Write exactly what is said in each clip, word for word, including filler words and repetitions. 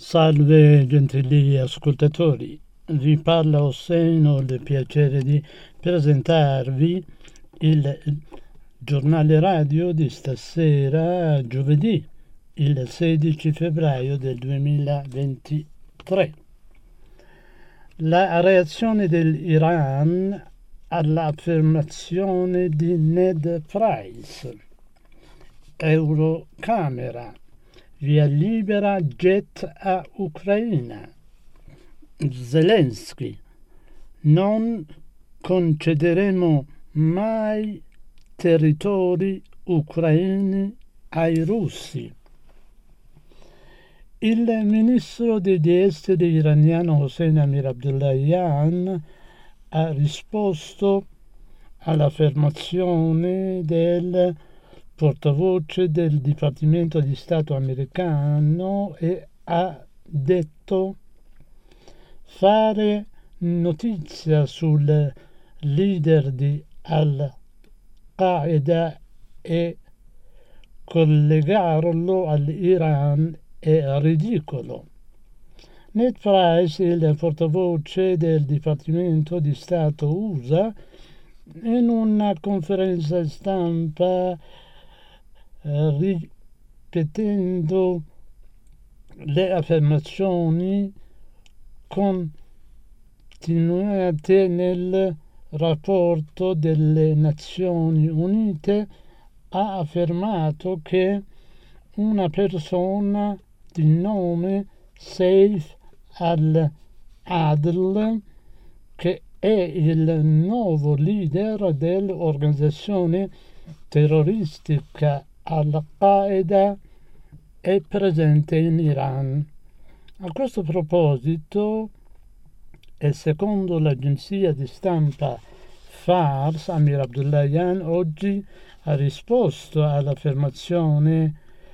Salve gentili ascoltatori, vi parla Hossein, ho il piacere di presentarvi il giornale radio di stasera, giovedì, il sedici febbraio del duemilaventitré. La reazione dell'Iran all'affermazione di Ned Price. Eurocamera via libera jet a Ucraina. Zelensky: non concederemo mai territori ucraini ai russi. Il ministro degli esteri iraniano Hossein Amir Abdullahian ha risposto all'affermazione del portavoce del Dipartimento di Stato americano e ha detto: fare notizia sul leader di Al-Qaeda e collegarlo all'Iran è ridicolo. Ned Price, il portavoce del Dipartimento di Stato U S A, in una conferenza stampa ripetendo le affermazioni continuate nel rapporto delle Nazioni Unite, ha affermato che una persona di nome Saif al-Adl, che è il nuovo leader dell'organizzazione terroristica Al-Qaeda, è presente in Iran. A questo proposito, e secondo l'agenzia di stampa Fars, Amir Abdullahian oggi ha risposto all'affermazione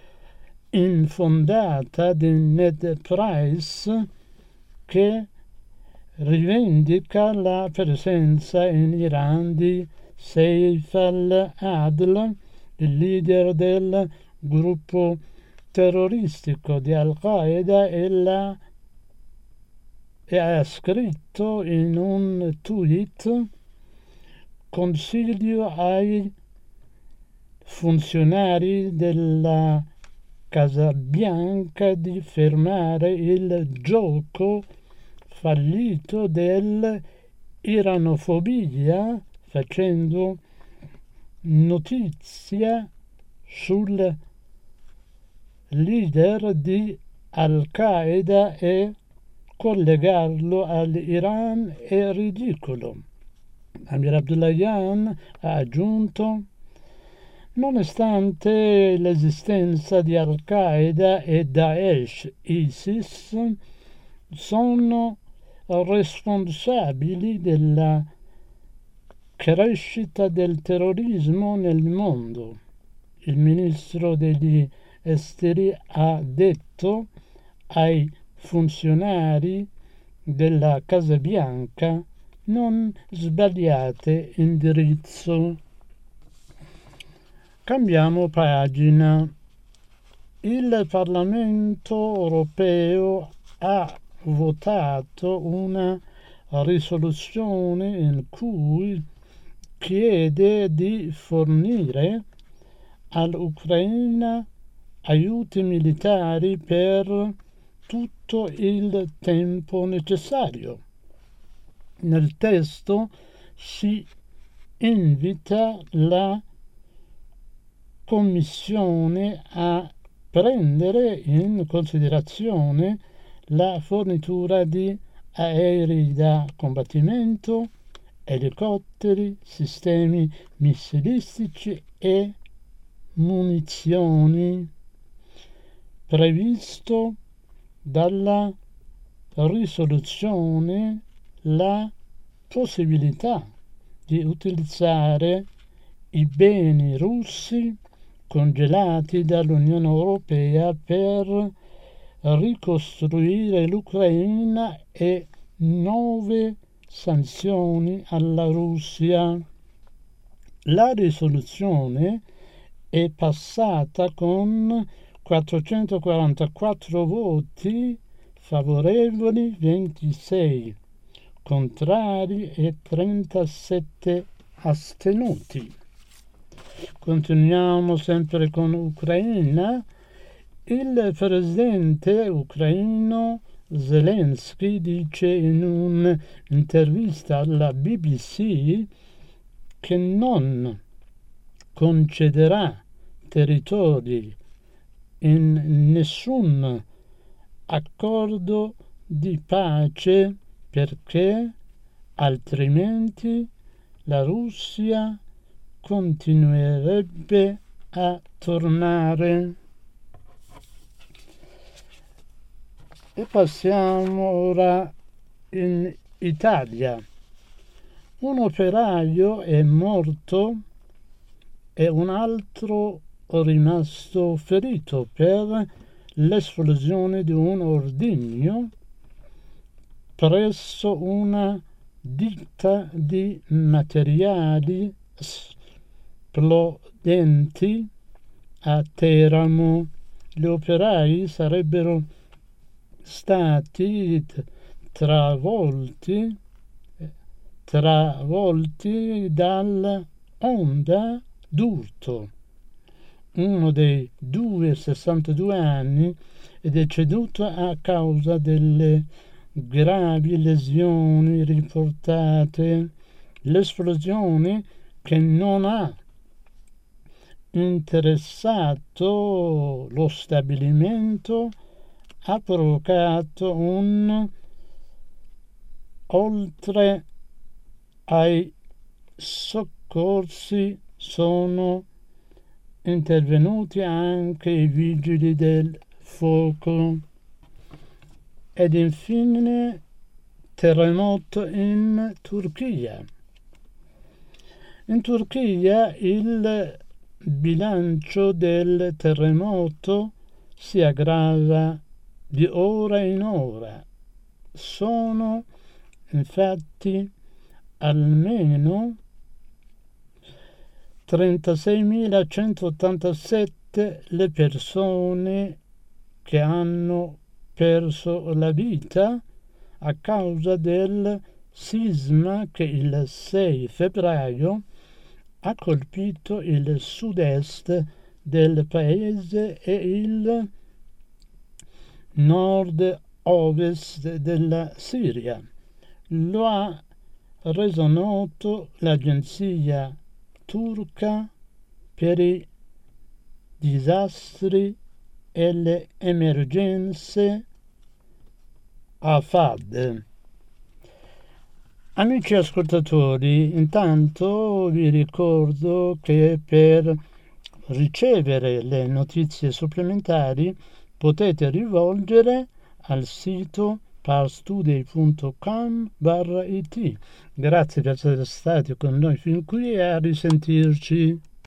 infondata di Ned Price, che rivendica la presenza in Iran di Saif al-Adl, il leader del gruppo terroristico di Al-Qaeda, e, la, e ha scritto in un tweet: consiglio ai funzionari della Casa Bianca di fermare il gioco fallito dell'iranofobia, facendo notizia sul leader di Al-Qaeda e collegarlo all'Iran è ridicolo. Amir Abdullahian ha aggiunto: nonostante l'esistenza di Al-Qaeda e Daesh ISIS sono responsabili della crescita del terrorismo nel mondo. Il ministro degli esteri ha detto ai funzionari della Casa Bianca: non sbagliate indirizzo. Cambiamo pagina. Il Parlamento europeo ha votato una risoluzione in cui chiede di fornire all'Ucraina aiuti militari per tutto il tempo necessario. Nel testo si invita la Commissione a prendere in considerazione la fornitura di aerei da combattimento, elicotteri, sistemi missilistici e munizioni, previsto dalla risoluzione la possibilità di utilizzare i beni russi congelati dall'Unione Europea per ricostruire l'Ucraina e nuove sanzioni alla Russia. La risoluzione è passata con quattrocentoquarantaquattro voti favorevoli ventisei, contrari e trentasette astenuti. Continuiamo sempre con Ucraina. Il presidente ucraino Zelensky dice in un'intervista alla B B C che non concederà territori in nessun accordo di pace perché altrimenti la Russia continuerebbe a tornare. E passiamo ora in Italia. Un operaio è morto e un altro è rimasto ferito per l'esplosione di un ordigno presso una ditta di materiali esplodenti a Teramo. Gli operai sarebbero stati travolti travolti dall'onda d'urto. Uno dei due, sessantadue anni, è deceduto a causa delle gravi lesioni riportate. L'esplosione, che non ha interessato lo stabilimento, ha provocato un oltre ai soccorsi sono intervenuti anche i vigili del fuoco. Ed infine terremoto in Turchia. In Turchia il bilancio del terremoto si aggrava di ora in ora. Sono infatti almeno trentaseimilacentottantasette le persone che hanno perso la vita a causa del sisma che il sei febbraio ha colpito il sud-est del paese e il nord-ovest della Siria. Lo ha reso noto l'agenzia turca per i disastri e le emergenze A F A D. Amici ascoltatori, intanto vi ricordo che per ricevere le notizie supplementari potete rivolgere al sito parstoday punto com barra it. Grazie per essere stati con noi fin qui e a risentirci.